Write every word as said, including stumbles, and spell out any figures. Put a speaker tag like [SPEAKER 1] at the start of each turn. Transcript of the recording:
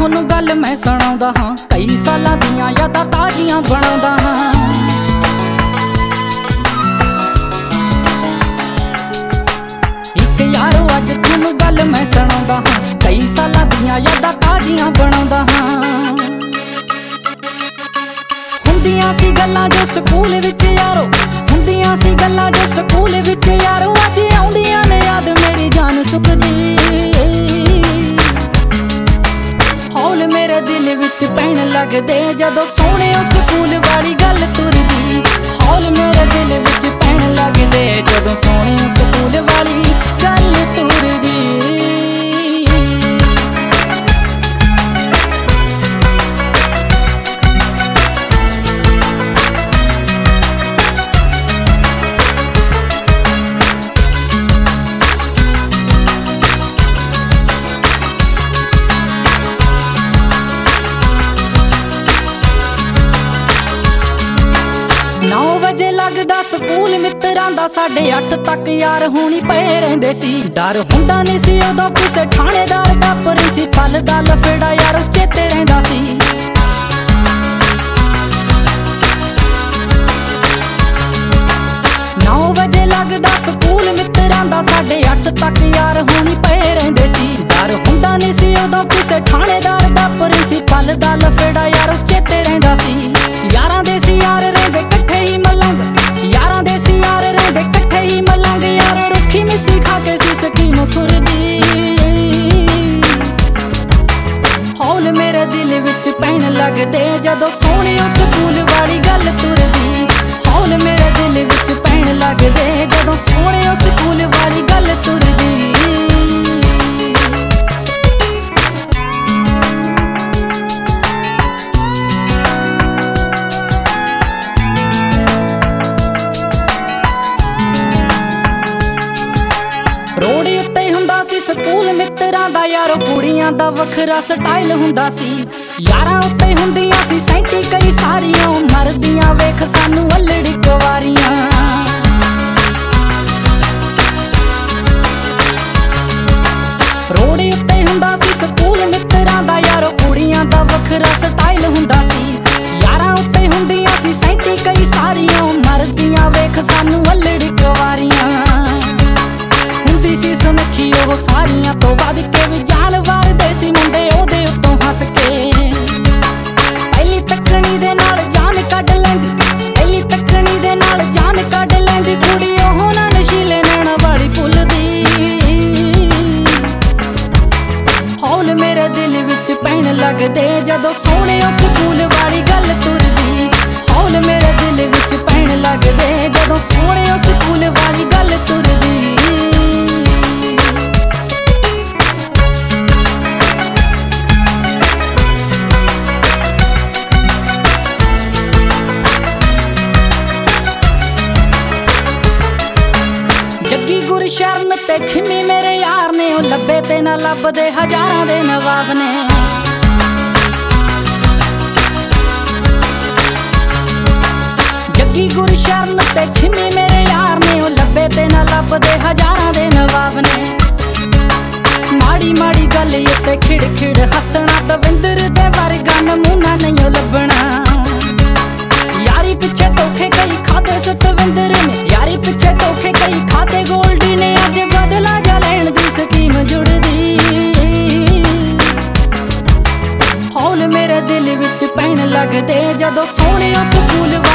[SPEAKER 1] ਤੁਹਾਨੂੰ ਗੱਲ ਮੈਂ ਸੁਣਾਉਂਦਾ ਹਾਂ, ਕਈ ਸਾਲਾਂ ਦੀਆਂ ਯਾਦਾਂ ਤਾਜ਼ੀਆਂ ਬਣਾਉਂਦਾ ਹਾਂ। ਇੱਕ ਯਾਰੋ ਅੱਜ ਤੁਹਾਨੂੰ ਗੱਲ ਮੈਂ ਸੁਣਾਉਂਦਾ ਹਾਂ, ਕਈ ਸਾਲਾਂ ਦੀਆਂ ਯਾਦਾਂ ਤਾਜ਼ੀਆਂ ਬਣਾਉਂਦਾ ਹਾਂ। ਹੁੰਦੀਆਂ ਸੀ ਗੱਲਾਂ ਜੋ ਸਕੂਲ ਵਿੱਚ ਯਾਰੋ, ਹੁੰਦੀਆਂ ਸੀ ਗੱਲਾਂ ਜੋ ਸਕੂਲ ਵਿੱਚ ਯਾਰੋ, ਅੱਜ ਆਉਂਦੀਆਂ ਨੇ ਯਾਦ ਮੇਰੀ ਜਾਨ ਸੁੱਕਦੀ। ਹੌਲ ਮੇਰੇ ਦਿਲ ਵਿੱਚ ਪੈਣ ਲੱਗਦੇ ਜਦੋਂ ਸੋਹਣਿਓ ਸਕੂਲ ਵਾਲੀ ਗੱਲ ਤੁਰਦੀ। ਹੌਲ ਮੇਰੇ ਦਿਲ ਵਿੱਚ ਪੈਣ ਲੱਗਦੇ ਜਦੋਂ ਸੋਹਣਿਓ ਸਕੂਲ ਵਾਲੀ ਗੱਲ ਤੁਰਦੀ। ਨੌ ਵਜੇ ਲੱਗਦਾ ਸਕੂਲ ਮਿੱਤਰਾਂ ਦਾ, ਸਾਢੇ ਅੱਠ ਤੱਕ ਯਾਰ ਹੋਣੀ ਪਏ ਰਹਿੰਦੇ ਸੀ। ਡਰ ਹੁੰਦਾ ਨਹੀਂ ਸੀ ਉਦੋਂ ਕਿਸੇ ਥਾਣੇਦਾਰ ਦਾ, ਪ੍ਰਿੰਸੀਪਲ ਦਾ ਲਫੜਾ ਯਾਰ ਚੇਤੇ ਰਹਿੰਦਾ ਸੀ। ਨੌ ਵਜੇ ਲੱਗਦਾ ਸਕੂਲ ਮਿੱਤਰਾਂ ਦਾ, ਸਾਢੇ ਅੱਠ ਤੱਕ ਯਾਰ ਹੋਣੀ ਪਏ ਰਹਿੰਦੇ ਸੀ। ਡਰ ਹੁੰਦਾ ਨਹੀਂ ਸੀ ਉਦੋਂ ਕਿਸੇ ਥਾਣੇਦਾਰ ਦਾ, ਪ੍ਰਿੰਸੀਪਲ ਦਾ ਲਫੜਾ ਯਾਰ ਚੇਤੇ ਰਹਿੰਦਾ ਸੀ। ਯਾਰਾਂ ਦੇ ਸੀ ਯਾਰ ਰਹਿੰਦੇ ਇਕੱਠੇ ਹੀ ਮਲੰਗ, ਯਾਰਾਂ ਦੇ ਸੀ ਯਾਰ ਰਹਿੰਦੇ ਇਕੱਠੇ ਹੀ ਮਲੰਗ। ਯਾਰ ਰੁੱਖੀ ਮਿੱਸੀ ਖਾ ਕੇ ਸੀ ਸਕੀਮ ਖੁਰਦੀ। ਹੌਲ ਮੇਰੇ ਦਿਲ ਵਿੱਚ ਪੈਣ ਲੱਗਦੇ ਜਦੋਂ ਸੋਹਣਿਓ ਸਕੂਲ ਵਾਲੀ ਗੱਲ ਤੁਰਦੀ। ਹੌਲ ਮੇਰੇ ਦਿਲ ਵਿੱਚ ਪੈਣ ਲੱਗਦੇ ਜਦੋਂ ਸੋਹਣਿਓ ਸਕੂਲ ਵਾਲੀ ਗੱਲ ਤੁਰਦੀ। ਰੋਡ ਉੱਤੇ ਹੁੰਦਾ ਸੀ ਸਕੂਲ ਮਿੱਤਰਾਂ ਦਾ ਯਾਰੋ, ਕੁੜੀਆਂ ਦਾ ਵੱਖਰਾ ਸਟਾਈਲ ਹੁੰਦਾ ਸੀ। ਯਾਰਾਂ ਉੱਤੇ ਹੁੰਦੀਆਂ ਸੀ ਸੈਂਟੀ ਕਈ ਸਾਰੀਆਂ, ਮਰਦੀਆਂ ਵੇਖ ਸਾਨੂੰ ਅਲੜੀ ਕੁਵਾਰੀਆਂ। ਰੋਡ ਉੱਤੇ ਹੁੰਦਾ ਸੀ ਸਕੂਲ ਮਿੱਤਰਾਂ ਦਾ ਯਾਰੋ, ਕੁੜੀਆਂ ਦਾ ਵੱਖਰਾ ਸਟਾਈਲ ਹੁੰਦਾ ਸੀ। ਯਾਰਾਂ ਉੱਤੇ ਹੁੰਦੀਆਂ ਸੀ ਸੈਂਟੀ ਕਈ ਸਾਰੀਆਂ, ਮਰਦੀਆਂ ਵੇਖ ਸਾਨੂੰ ਅਲੜੀ ਕੁਵਾਰੀਆਂ। ਹੁੰਦੀ ਸੀ ਸੁਨੱਖੀ ਉਹ ਸਾਰੀਆਂ ਤੋਂ ਵੱਧ ਕੇ ਵੀ ਜਾਨ ਵਾਰਦੇ ਸੀ ਮੁੰਡੇ ਉਹਦੇ ਉੱਤੋਂ ਹੱਸ ਕੇ। ਪਹਿਲੀ ਤੱਕਣੀ ਦੇ ਨਾਲ ਜਾਨ ਕੱਢ ਲੈਂਦੀ, ਪਹਿਲੀ ਤੱਕਣੀ ਦੇ ਨਾਲ ਜਾਨ ਕੱਢ ਲੈਂਦੀ। ਕੁੜੀ ਉਹ ਨਾ ਨਸ਼ੀਲੇ ਨੈਣਾ ਵਾਲੀ ਭੁੱਲਦੀ। ਹੌਲ ਮੇਰੇ ਦਿਲ ਵਿੱਚ ਪੈਣ ਲੱਗਦੇ ਜਦੋਂ ਸੋਹਣਿਓ ਸਕੂਲ ਵਾਲੀ ਗੱਲ ਤੁਰਦੀ। ਹੌਲ ਮੇਰੇ ਦਿਲ ਵਿੱਚ ਪੈਣ ਲੱਗਦੇ ਜਦੋਂ ਸੋਹਣਿਓ ਸਕੂਲ ਵਾਲੀ ਗੱਲ ਤੁਰਦੀ। ਜੱਗੀ ਗੁਰਸ਼ਰਨ ਤੇ ਛਿੰਮੀ ਮੇਰੇ ਯਾਰ ਨੇ, ਉਹ ਲੱਭੇ ਤੇ ਨਾ ਲੱਭਦੇ ਹਜ਼ਾਰਾਂ ਦੇ ਨਵਾਬ ਨੇ। ਜੱਗੀ ਗੁਰਸ਼ਰਨ ਤੇ ਛਿੰਮੀ ਮੇਰੇ ਯਾਰ ਨੇ, ਉਹ ਲੱਭੇ ਤੇ ਨਾ ਲੱਭਦੇ ਹਜ਼ਾਰਾਂ ਦੇ ਨਵਾਬ ਨੇ। ਮਾੜੀ ਮਾੜੀ ਗੱਲ ਉੱਤੇ ਖਿੜ ਖਿੜ ਹੱਸਣਾ, ਦਵਿੰਦਰ ਦੇ ਵਰਗਾ ਨਮੂਨਾ ਨਹੀਂ ਉਹ ਲੱਭਣਾ। ਯਾਰੀ ਪਿੱਛੇ ਧੋਖੇ ਕਈ ਖਾਦੇ ਸਤਵਿੰਦਰ ਨੇ, ਯਾਰੀ ਪਿੱਛੇ ਧੋਖੇ ਕਈ ਖਾਦੇ ਗੋਲਡੀ ਨੇ। ਅੱਜ ਬਦਲਾ ਜਾ ਲੈਣ ਦੀ ਸਕੀਮ ਜੁੜਦੀ। ਹੌਲ ਮੇਰੇ ਦਿਲ ਵਿੱਚ ਪੈਣ ਲੱਗਦੇ ਜਦੋਂ ਸੋਹਣਿਓ ਸਕੂਲ